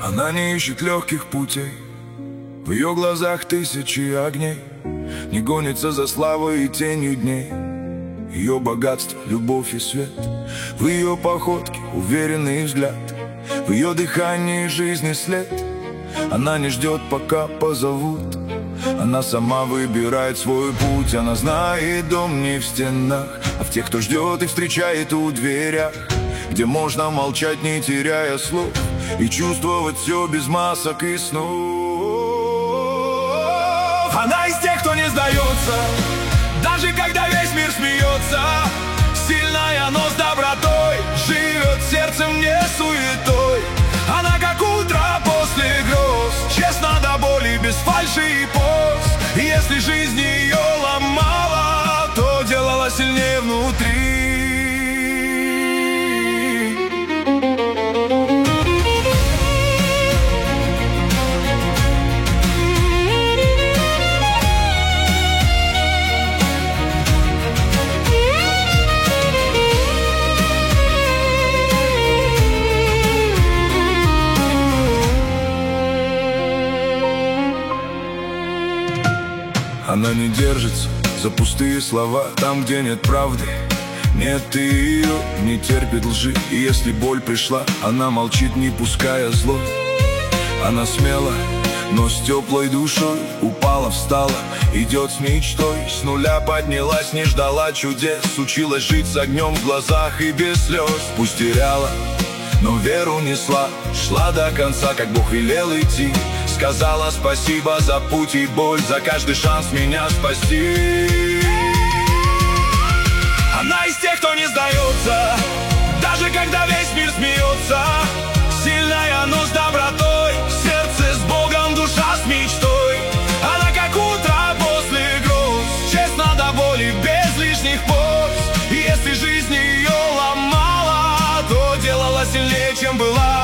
Она не ищет легких путей, в ее глазах тысячи огней, не гонится за славой и тенью дней. Ее богатство, любовь и свет, в ее походке уверенный взгляд, в ее дыхании жизни след. Она не ждет, пока позовут, она сама выбирает свой путь. Она знает дом не в стенах, а в тех, кто ждет и встречает у дверях, где можно молчать, не теряя слов, и чувствовать все без масок и снов. Она из тех, кто не сдается, даже когда весь мир смеется. Сильная, но с добротой, живет сердцем, не суетой. Она как утро после гроз, честно до боли, без фальши и поз. И если жизнь ее ломала, то делала сильнее внутри. Она не держится за пустые слова, там, где нет правды, нет и ее, не терпит лжи. И если боль пришла, она молчит, не пуская зло. Она смела, но с теплой душой упала, встала, идет с мечтой. С нуля поднялась, не ждала чудес, училась жить с огнем в глазах и без слез. Пусть теряла, но веру несла, шла до конца, как Бог велел идти. Сказала спасибо за путь и боль, за каждый шанс меня спасти. Она из тех, кто не сдается, даже когда весь мир смеется. Сильная, но с добротой, сердце с Богом, душа с мечтой. Она как утро после гроз, честно до боли, без лишних поз. И если жизнь ее ломала, то делала сильнее, чем была.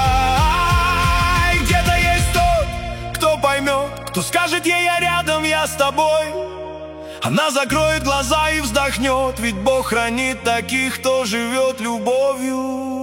Поймет, кто скажет ей: я рядом, я с тобой. Она закроет глаза и вздохнет, ведь Бог хранит таких, кто живет любовью.